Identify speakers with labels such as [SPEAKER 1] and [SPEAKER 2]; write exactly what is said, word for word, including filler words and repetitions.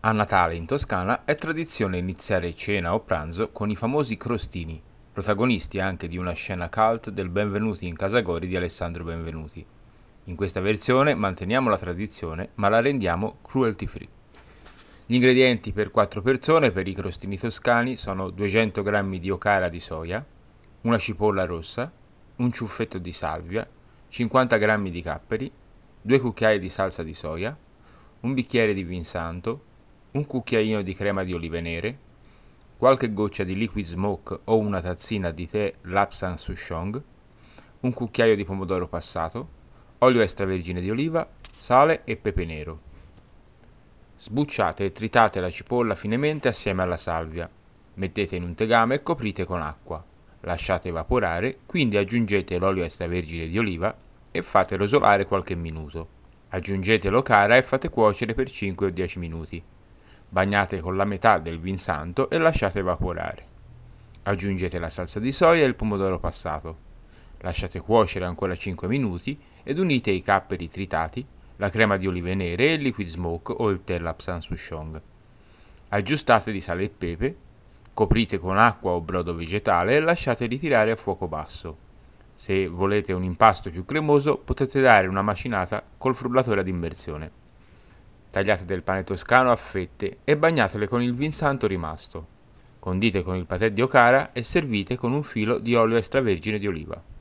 [SPEAKER 1] A Natale in Toscana è tradizione iniziare cena o pranzo con i famosi crostini, protagonisti anche di una scena cult del Benvenuti in Casa Gori di Alessandro Benvenuti. In questa versione manteniamo la tradizione ma la rendiamo cruelty free. Gli ingredienti per quattro persone per i crostini toscani sono duecento grammi di okara di soia, una cipolla rossa, un ciuffetto di salvia, cinquanta grammi di capperi, due cucchiai di salsa di soia, un bicchiere di vin santo, un cucchiaino di crema di olive nere, qualche goccia di liquid smoke o una tazzina di tè Lapsang Souchong, un cucchiaio di pomodoro passato, olio extravergine di oliva, sale e pepe nero. Sbucciate e tritate la cipolla finemente assieme alla salvia. Mettete in un tegame e coprite con acqua. Lasciate evaporare, quindi aggiungete l'olio extravergine di oliva e fate rosolare qualche minuto. Aggiungete l'okara e fate cuocere per cinque o dieci minuti. Bagnate con la metà del vin santo e lasciate evaporare. Aggiungete la salsa di soia e il pomodoro passato. Lasciate cuocere ancora cinque minuti ed unite i capperi tritati, la crema di olive nere e il liquid smoke o il tè Lapsang Souchong. Aggiustate di sale e pepe, coprite con acqua o brodo vegetale e lasciate ritirare a fuoco basso. Se volete un impasto più cremoso potete dare una macinata col frullatore ad immersione. Tagliate del pane toscano a fette e bagnatele con il vin santo rimasto. Condite con il patè di okara e servite con un filo di olio extravergine di oliva.